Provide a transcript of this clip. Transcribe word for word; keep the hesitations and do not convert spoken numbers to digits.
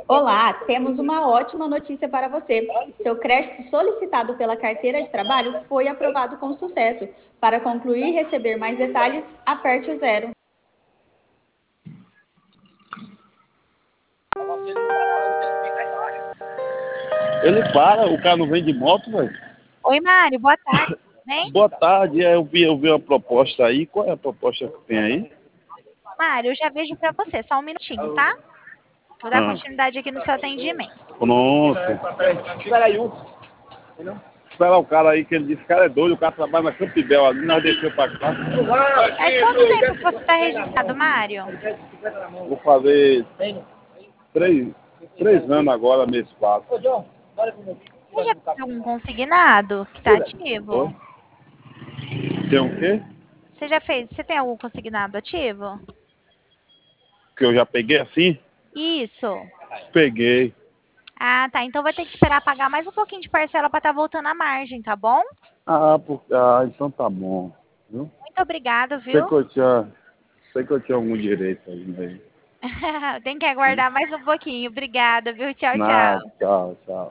Olá, temos uma ótima notícia para você. Seu crédito solicitado pela carteira de trabalho foi aprovado com sucesso. Para concluir e receber mais detalhes, aperte o zero. Ele para, o cara não vem de moto, velho. Oi, Mário, boa tarde, tudo bem? Boa tarde, é, eu vi, eu vi uma proposta aí. Qual é a proposta que tem aí? Mário, eu já vejo para você, só um minutinho, tá? Vou dar Ah, continuidade aqui no seu atendimento. pronto. Espera aí, um. Espera o cara aí, que ele disse que o cara é doido, o cara trabalha na Campibel ali, nós desceu pra cá. É quanto tempo que você está registrado, Mário? Vou fazer três, três anos agora, mês quatro. Você já fez algum consignado que está ativo? Oi? Tem o quê? Você já fez? Você tem algum consignado ativo? Que eu já peguei assim? Isso. Peguei. Ah, tá. Então vai ter que esperar pagar mais um pouquinho de parcela para estar voltando à margem, tá bom? Ah, por... ah, então tá bom. Viu? Muito obrigada, Sei viu? que eu tinha, sei que eu tinha algum direito ainda aí. Tem que aguardar mais um pouquinho. Obrigada, viu? Tchau, Nada, tchau. tchau, tchau.